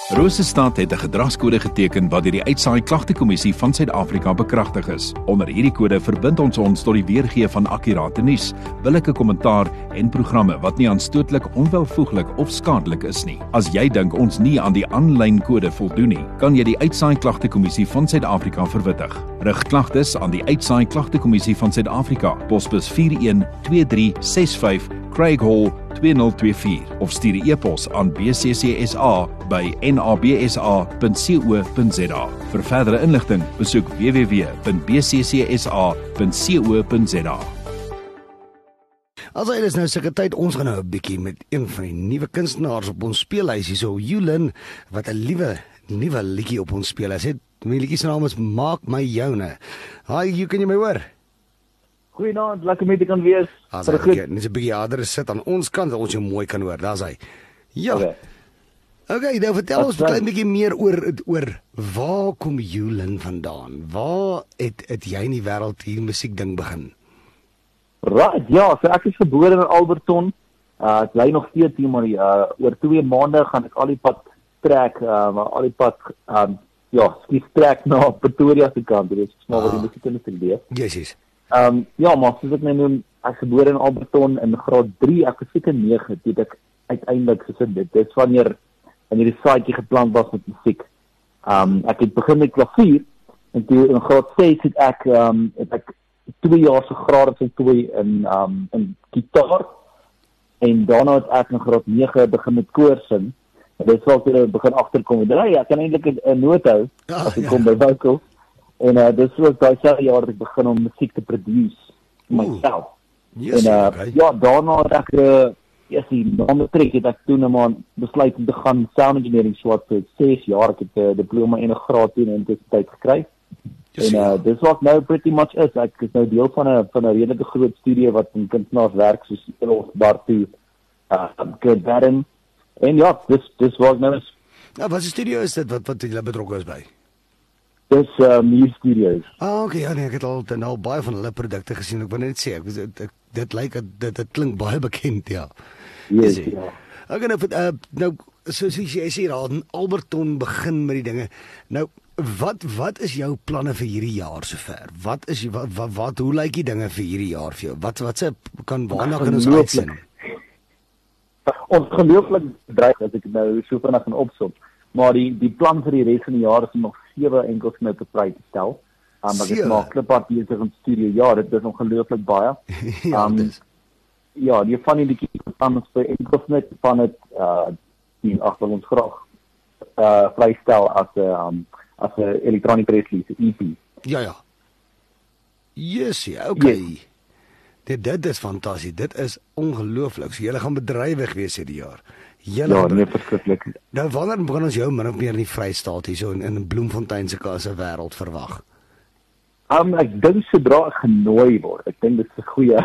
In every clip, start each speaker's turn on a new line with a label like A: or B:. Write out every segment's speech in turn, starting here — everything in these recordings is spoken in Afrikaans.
A: Rosestad het 'n gedragskode geteken wat deur die Uitsaai Klagtekommissie van Suid-Afrika bekragtig is. Onder hierdie kode verbind ons tot die weergee van akkurate nuus, billike kommentaar en programme wat nie aanstootlik, onwelvoeglik of skadelik is nie. As jy dink ons nie aan die aanlyn kode voldoen nie, kan jy die Uitsaai Klagtekommissie van Suid-Afrika verwittig. Rig klagtes aan die Uitsaai Klagtekommissie van Suid-Afrika, posbus 412365 Craig Hall 2024 of stuur 'n e-pos aan bccsa@nabsa.co.za. Vir verdere inligting, besoek www.bccsa.co.za.
B: As hy is nou seker tyd, ons gaan nou 'n bietjie met een van die nuwe kunstenaars op ons speellys hierso, Yulin, wat 'n nuwe liedjie op ons speel. Hy sê my liedjie se naam is Maak My Joune. Hi, kan jy my hoor?
C: Goeienaand, lekker met jy kan wees.
B: As hy net 'n bietjie harder sit aan ons kant, dat ons jou mooi kan hoor. Daar's hy. Ja. Okay, nou vertel ons 'n klein bietjie meer oor waar kom Yulin vandaan? Waar het jy in die wêreld hier musiekding begin?
C: Right, ja, so ek is gebore in Alberton. Ek bly nog steeds hier, maar oor 2 maande gaan ek al die pad trek, trek na Pretoria se kant. Dit is maar wat die musiekindustrie leef.
B: Yes.
C: Ja, maar soos ek noem, ek is gebore in Alberton in graad 3, ek was seker 9, toe ek uiteindelik soos dit is wanneer die saadjie geplant was met musiek. Ek het begin met klavier en toe in graad 6 het ek 2 jaar se graad voltooi in gitaar en daarna het ek in graad 9 begin met koor sing. Dit was toe ek begin agterkom en ek kan eintlik 'n noot hou as ek kom by vocals. En dis was daai selfde jaar dat ek begin om musiek te produce myself.
B: Yes,
C: en daarna het ek na matriek het ek toe maar besluit om te gaan sound engineering swat vir 6 jaar. Ek het 'n diploma en 'n graad in intensiteit gekry.
B: Yes,
C: en dis wat nou pretty much is. Ek is nou deel van 'n redelike groot studie wat in kunstenaars werk soos Bartu, Kurt Baden. En ja, dis wat nou is.
B: Nou, wat 'n studio is dit wat jy betrokke is by?
C: Dis Muse Studios.
B: Okay, ja nee, ek het al baie van hulle produkte gesien. Ek wil net sê, dit lyk dit klink baie bekend, ja.
C: Yes, ja.
B: Okay, nou soos jy sê, in Alberton begin met die dinge. Nou, wat is jou planne vir hierdie jaar sover? Hoe lyk die dinge vir hierdie jaar vir jou? Waarna kan ons uitsien?
C: Ongelooflik bedreig as ek nou so vinnig gaan opsom. Maar die plan vir die res van die jaar is om nog 7 enkelsnitte vry te stel. Maar dit maak klippad besig in studio. Ja, dit is ongelooflik baie. Ja, die van die liedjies van ons vir enkelsnit van dit wil ons graag vrystel as 'n electronic release, EP.
B: Ja. Yes, okay. Yes. Dit is fantasties. Dit is ongelooflik. So julle gaan bedrywig wees hierdie jaar.
C: Ja, nee, verskriklik.
B: Nou wanneer begin ons jou min of meer in die Vrystaat hierso in Bloemfontein se wêreld verwag?
C: Ek dink sodra ek genooi word. Ek dink dit is 'n goeie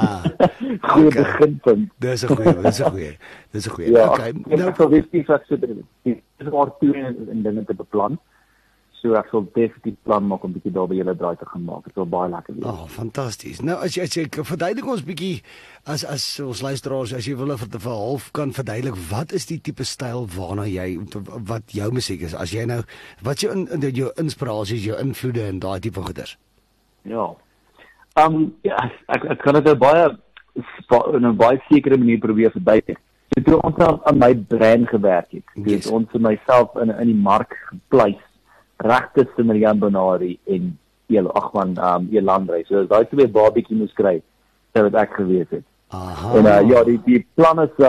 C: beginpunt.
B: Dis 'n goeie.
C: Ja,
B: okay.
C: Nou vir westies wat so dit is maar toe en dinge te beplan. So ek sal definitief plan maak om 'n bietjie daar by julle draai te gaan maak. Dit sal baie lekker wees.
B: Fantasties. Nou as jy verduidelik ons bietjie as ons luisteraars, as jy wil vir half kan verduidelik, wat is die tipe styl waarna wat jou musiek is? As jy nou wat jou inspirasies, jou invloede en daai tipe goeders?
C: Ja. Ek kan dit in 'n baie sekere manier probeer verduidelik. So toe ons aan my brand gewerk het. Dus ons vir myself in die mark geplaas. Reg tussen Jan Benari en Elandrey. So as daai 2 barbecue moes kry, sou dit ek gewees het. En die plan is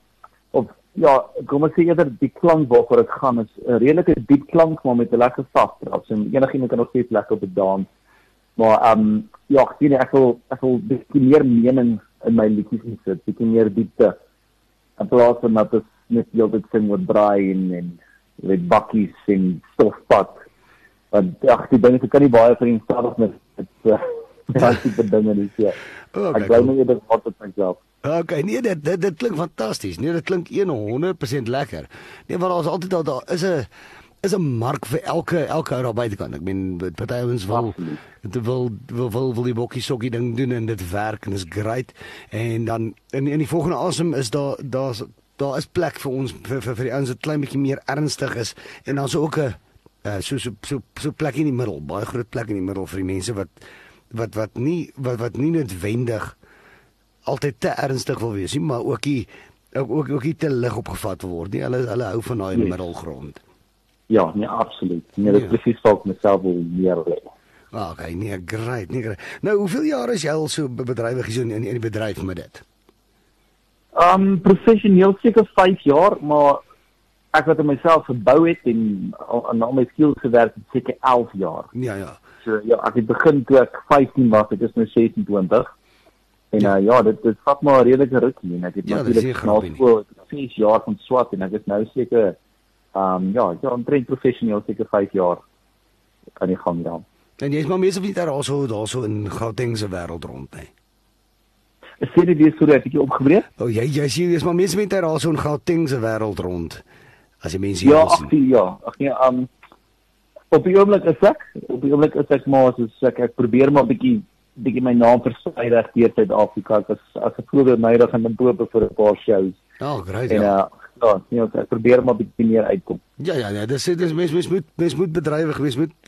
C: kom ek sê eerder die klank waarvoor ek gaan is 'n redelike diep klank, maar met 'n lekker sagtrap. So enigiemand kan nog steeds lekker op dans. Maar ek wil bietjie meer mening in my liedjies sit, bietjie meer diepte. In plaas van dat ons net heeltyd sing met braai en met bakkies en stofpad. Want die dinge kan nie baie vereenvoudig met daai tipe dinge nie. Ja. Ek bly net dit wat met myself.
B: Okay, nee, dit klink fantasties. Nee, dit klink 100% lekker. Nee, want ons altyd daar is 'n mark vir elke ou daar buitekant. Ek meen party ouens wil die bokkie sokkie ding doen en dit werk en is great. En dan in die volgende asem is daar's daar is plek vir ons vir die ouens wat klein bietjie meer ernstig is en dan so ook 'n so plek in die middel, baie groot plek in die middel vir die mense wat nie noodwendig altyd te ernstig wil wees nie, maar ook nie te lig opgevat wil word nie. Hulle hou van daai middelgrond.
C: Ja, nee, absoluut. Nee, dit is presies wat ek myself wil meer lê.
B: Okay, nee, great. Nou, hoeveel jaar is jy al so bedrywig hier in die bedryf met dit?
C: Professioneel seker 5 jaar, maar ek wat in myself gebou het en al my skills gewerk het seker 11 jaar.
B: Ja.
C: So ja, ek het begin toe ek 15 was, ek is nou 26. En dit vat maar 'n redelike rukkie en ek het natuurlik na skool 6 jaar van swat en ek is nou seker omtrent professioneel seker 5 jaar aan die gang dan.
B: En jy is maar meestal daarso in Gauteng se wêreld rond, hè.
C: Ek sê dit weer so dat ek jy opgebreek.
B: Jy is maar meestal met daarso in Gauteng se wêreld rond. As jy mense op die oomblik is ek maar soos ek probeer maar bietjie my naam versprei reg deur Suid-Afrika. As ek vroeër middag in Limpopo vir 'n paar shows. Great.
C: En ek probeer maar bietjie meer uitkom.
B: Ja, dis mens moet bedrywig wees, moet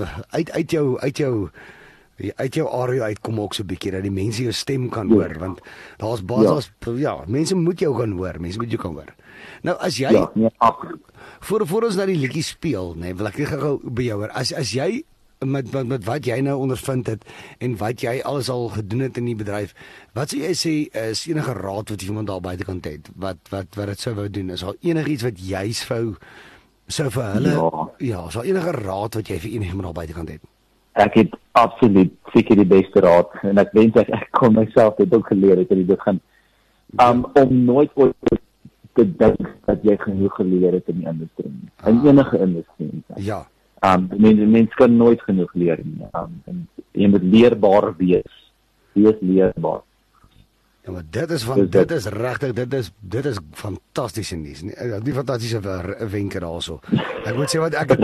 B: uit jou area uitkom ook so 'n bietjie dat die mense jou stem kan hoor, want daar's mense moet jou kan hoor. Nou as jy voor ons na die liedjie speel, wil ek net gou by jou hoor. As jy met wat jy nou ondervind het en wat jy alles al gedoen het in die bedryf, wat sou jy sê is enige raad wat jy iemand daar buitekant het wat dit sou wou doen? Is daar enigiets wat jy sou vir hulle is daar enige raad wat jy vir enigiemand daar buitekant het?
C: Ek het absoluut seker die beste raad en ek wens ek kon myself dit ook geleer het in die begin. Om nooit ooit te dink dat jy genoeg geleer het in die industrie. In enige industrie.
B: Ja.
C: Mens kan nooit genoeg leer nie. En jy moet leerbaar wees. Wees leerbaar.
B: Ja, maar dit is regtig, dit is fantastiese nuus. Die fantastiese wenke daarso. Ek moet sê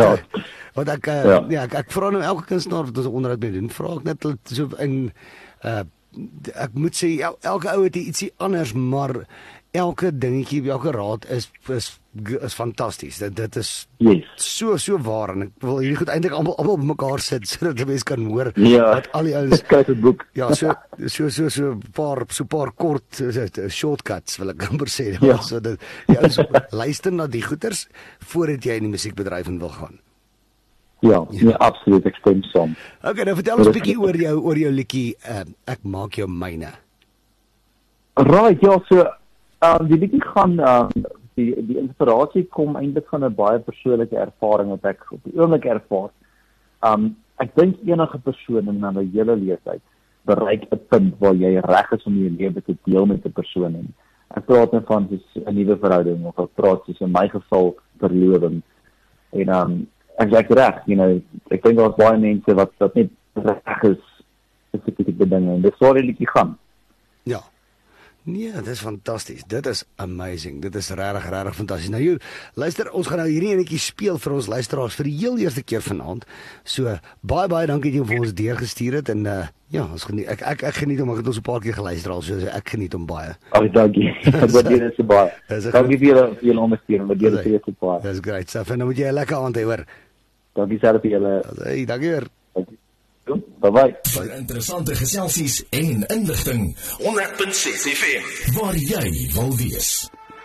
B: ek vra nou elke kunstenaar wat ons onderhoud mee doen, vra ek net so in ek moet sê elke ou het ietsie anders, maar elke dingetjie, elke raad is fantasties. Dit is so waar en ek wil hierdie goed eintlik almal op mekaar sit sodat die mense kan hoor wat al die ouens
C: skryf 'n boek.
B: Ja, so 'n paar kort shortcuts wil ek amper sê. So dat die ouens luister na die goeters voordat jy in die musiekbedryf wil gaan.
C: Ja, absoluut, ek stem saam.
B: Okay, nou vertel ons 'n bietjie oor jou liedjie Ek maak jou myne.
C: Right, so die liedjie gaan die inspirasie kom eintlik van 'n baie persoonlike ervaring wat ek op die oomblik ervaar. Ek dink enige persoon in 'n hele leeftyd bereik 'n punt waar jy reg is om jou lewe te deel met 'n persoon. En ek praat net van 'n nuwe verhouding of ek praat soos in my geval verloving. En ek reg, ek dink daar's baie mense wat net reg is vir sekere dinge en dis waar die liedjie gaan.
B: Ja. Nee, dit is fantasties. Dit is amazing. Dit is regtig fantasties. Nou luister, ons gaan nou hierdie enetjie speel vir ons luisteraars vir die heel eerste keer vanaand. So baie dankie dat jy vir ons deurgestuur het en ons geniet. Ek geniet hom, ek het ons 'n paar keer geluister al, so ek geniet hom baie.
C: Dankie. Wat jy net so baie. Dankie vir julle ondersteuning, wat jy het so baie.
B: That's great stuff. En nou moet jy 'n lekker aand hê, hoor.
C: Dankie self vir julle.
B: Hey, dankie weer.
C: Bye-bye.
D: Vir interessante geselsies en inligting 100.6 FM waar jy wil wees.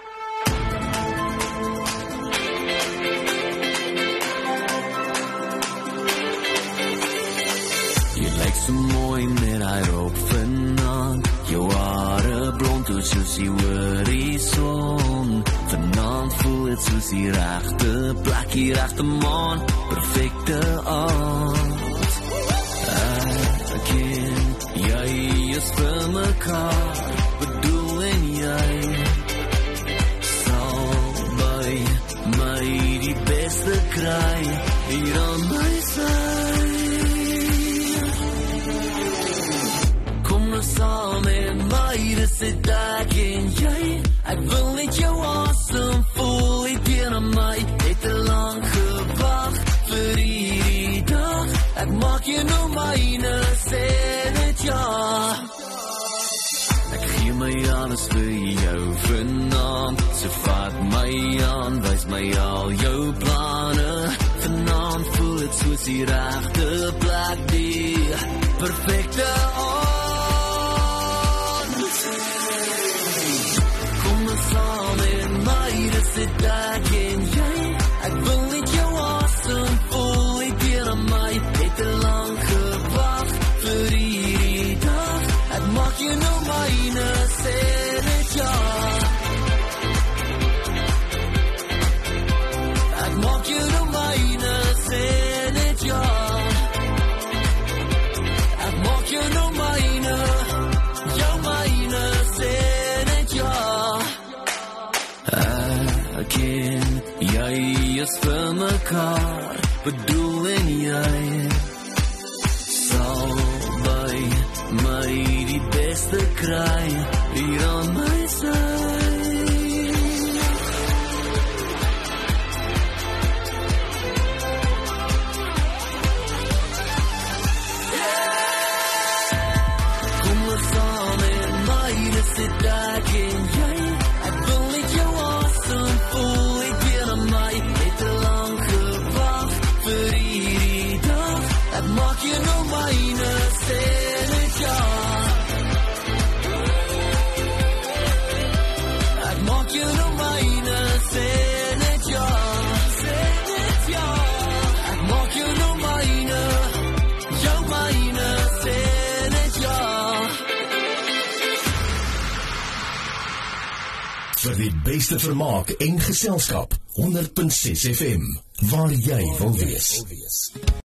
E: Jy lyk so mooi met haar op vanaand. Jou hare blond soos die horison. Vanaand voel dit soos die regte plek, die regte maan, perfekte aand. Jy is vir mekaar, bedoel en jy sal by my die beste kry hier aan my sy. Kom nou saam en my, dis het ek en jy. Ek wil net jou awesome voel, het hier aan my, het te lang gewag vir hierdie dag. Ek maak jou nou myne, sê net ja. Ek gee my alles vir jou vanaand, so So vat my aan, wys my al jou planne. Vanaand voel het soos die regte plek, die perfekte aand. Kom ons saam en my, dis dit ek en jy. Ek wil net jou asem voel, het hier aan my. Het te lang gewag vir hierdie dag. Ek maak jou nou myne, sê net ja. Ek maak jou nou myne, sê net ja. Ek maak jou nou myne, jou myne, sê net ja. Ek en jy is vir mekaar, bedoel en jy sal by my die beste kry, hier aan my sy. Kom ons saam en my, dis dit ek en jy. Ek wil net jou asem voel, het hier aan my. Het te lang gewag vir hierdie dag. Ek maak jou nou myne, sê net ja. Ek maak jou nou myne, sê net ja. Sê net ja. Ek maak jou nou myne, jou myne, sê net ja.
D: Vir die beste vermaak en geselskap, 100.6 FM, waar jy wil wees.